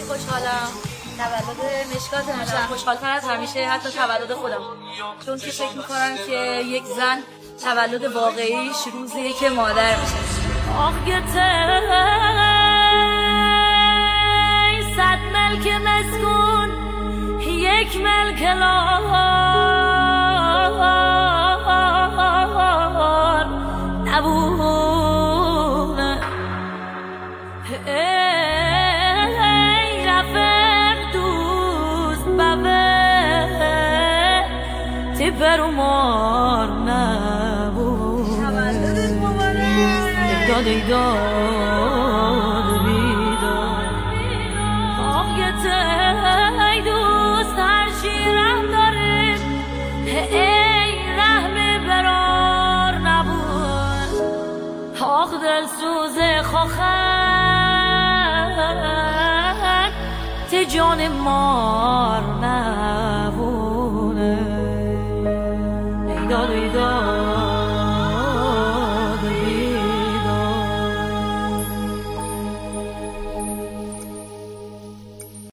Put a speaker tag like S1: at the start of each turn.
S1: خوشحالم تولد مشکات میشم، خوشحال‌تر از همیشه حتی تولد خودم، چون که فکر میکنم که یک زن تولد واقعیش روزیه که مادر میشه. صد ملک مسکون یک ملک لار نبونه، ای رفر دوست ببه تیپر و مار نبونه. تولدت مبارک، ایداد ایداد بیداد ای دوست هر شیرم داره، ای رحم برار نبود، آخ دل سوز خواهر تی جان مار نبونه. ایداد ایداد